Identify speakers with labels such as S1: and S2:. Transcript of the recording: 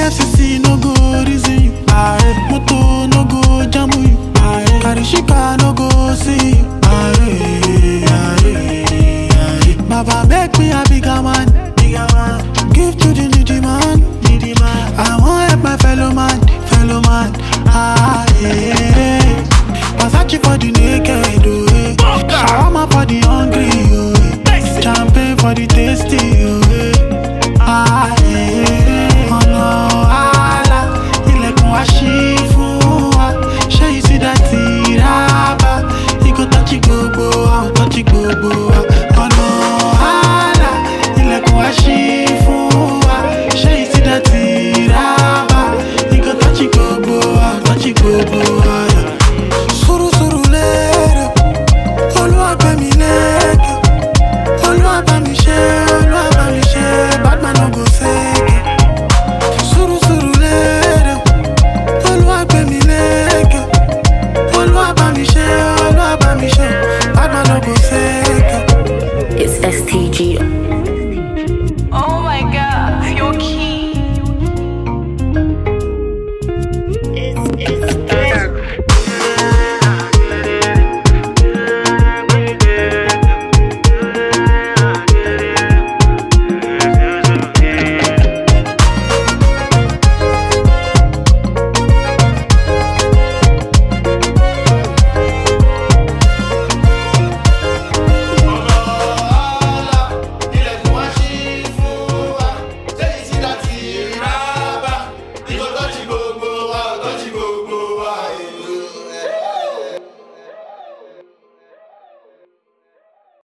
S1: FCC no go reason you. Aye. Moto no go jam you. Aye. Karishika no go see you. Aye. Aye. Aye. Baba make me a bigger man. Bigger man. Give to the needy man. Needy man. I want